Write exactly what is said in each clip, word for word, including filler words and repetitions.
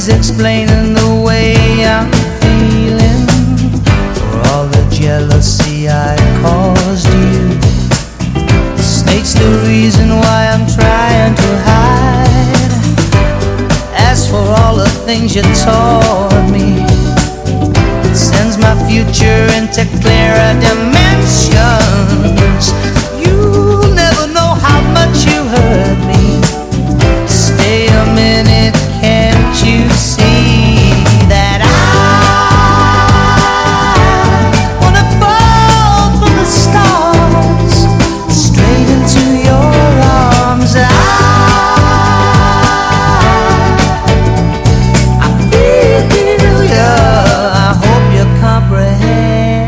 ways explaining the way I'm feeling, for all the jealousy I caused you. States the reason why I'm trying to hide. As for all the things you taught me, it sends my future into clearer dimensions. You'll never know how much you hurt me. Stay a minute, can't you see that I wanna fall from the stars straight into your arms? I, I feel ya, I hope you comprehend.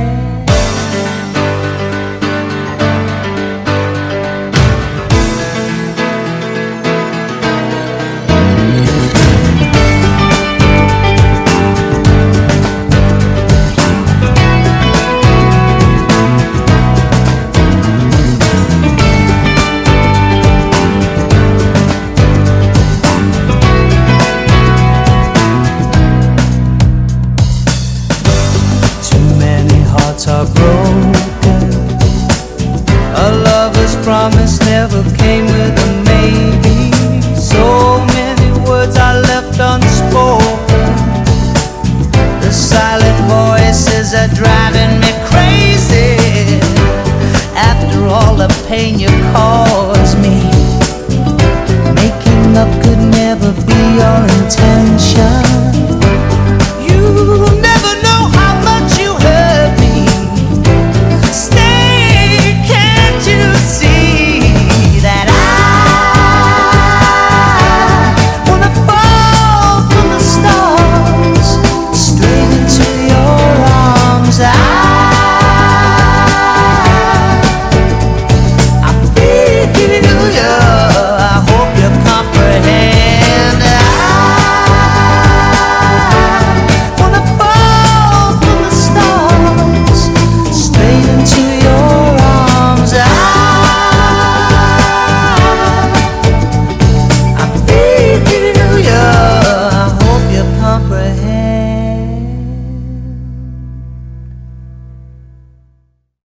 Are broken. A lover's promise never came with a maybe. So many words are left unspoken. The silent voices are driving me crazy. After all the pain you caused me, making love could never be your intent.